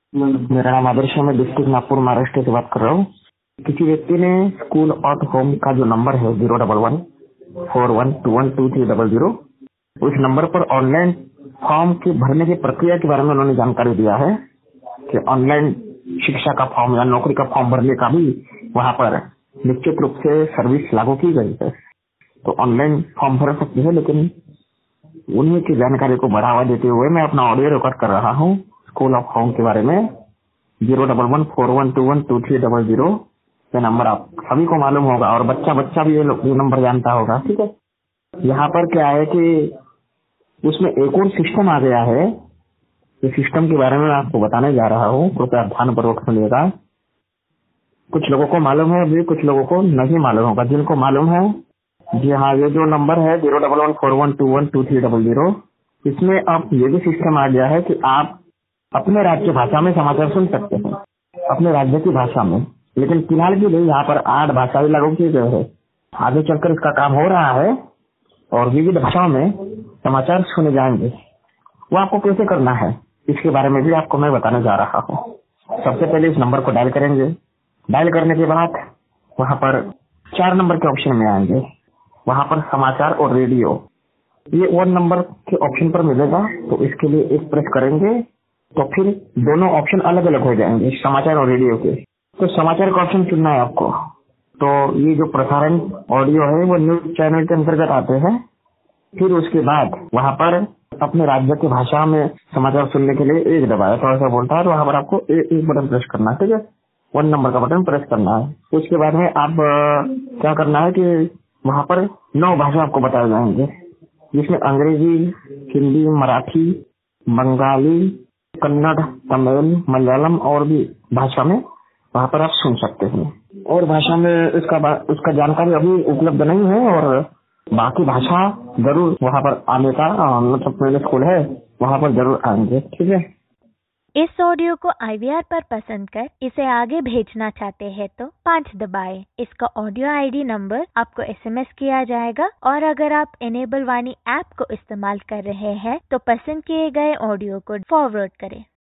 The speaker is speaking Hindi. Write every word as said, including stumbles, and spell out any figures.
मेरा नाम आदर्श है। मैं डिस्ट्रिक्ट नागपुर महाराष्ट्र से बात कर रहा हूँ। किसी व्यक्ति ने स्कूल ऑट होम का जो नंबर है zero double one four one two one two three double zero, उस नंबर पर ऑनलाइन फॉर्म के भरने की प्रक्रिया के बारे में उन्होंने जानकारी दिया है कि ऑनलाइन शिक्षा का फॉर्म या नौकरी का फॉर्म भरने का भी वहाँ पर निश्चित रूप से सर्विस लागू की गई है। तो ऑनलाइन फॉर्म भर सकती है, लेकिन उन्हीं की जानकारी को बढ़ावा देते हुए मैं अपना ऑडियो रिकॉर्ड कर रहा हूँ स्कूल ऑफ होम के बारे में। Zero double one four one two one two three double zero ये नंबर आप सभी को मालूम होगा और बच्चा बच्चा भी ये ये नंबर जानता होगा। ठीक है, यहाँ पर क्या है कि उसमें एक और सिस्टम आ गया है। इस सिस्टम के बारे में मैं आपको बताने जा रहा हूँ, कृपया ध्यान पूर्वक सुनिएगा। कुछ लोगों को मालूम है, अभी कुछ लोगों को नहीं मालूम होगा। जिनको मालूम है, जी हाँ, ये जो नंबर है zero double one four one two one two three double zero, इसमें अब ये भी सिस्टम आ गया है कि आप अपने राज्य भाषा में समाचार सुन सकते हैं, अपने राज्य की भाषा में। लेकिन फिलहाल के लिए यहाँ पर आठ भाषाएं लागू की गई है। आगे चलकर इसका काम हो रहा है और विविध भाषाओं में समाचार सुने जाएंगे। वो आपको कैसे करना है इसके बारे में भी आपको मैं बताने जा रहा हूँ। सबसे पहले इस नंबर को डायल करेंगे। डायल करने के बाद वहाँ पर चार नंबर के ऑप्शन में आएंगे। वहाँ पर समाचार और रेडियो, ये वन नंबर के ऑप्शन पर मिलेगा। तो इसके लिए एक प्रेस करेंगे तो फिर दोनों ऑप्शन अलग अलग हो जाएंगे, समाचार और रेडियो के। तो समाचार का ऑप्शन चुनना है आपको। तो ये जो प्रसारण ऑडियो है वो न्यूज चैनल के अंतर्गत आते हैं। फिर उसके बाद वहाँ पर अपने राज्य की भाषा में समाचार सुनने के लिए एक दबाया, थोड़ा सा बोलता है, तो वहाँ पर आपको एक, एक बटन प्रेस करना है। ठीक है, वन नंबर का बटन प्रेस करना है। उसके बाद में आप क्या करना है कि वहाँ पर नौ भाषा आपको बताए जाएंगे, जिसमें अंग्रेजी, हिंदी, मराठी, बंगाली, कन्नड़, तमिल, मलयालम और भी भाषा में वहाँ पर आप सुन सकते हैं। और भाषा में इसका उसका जानकारी अभी उपलब्ध नहीं है और बाकी भाषा जरूर वहाँ पर आने का मतलब मेरे स्कूल है वहाँ पर जरूर आएंगे। ठीक है, इस ऑडियो को आई वी आर पर पसंद कर इसे आगे भेजना चाहते हैं तो पाँच दबाएं। इसका ऑडियो आई डी नंबर आपको एस एम एस किया जाएगा। और अगर आप इनेबल वाणी ऐप को इस्तेमाल कर रहे हैं तो पसंद किए गए ऑडियो को फॉरवर्ड करें।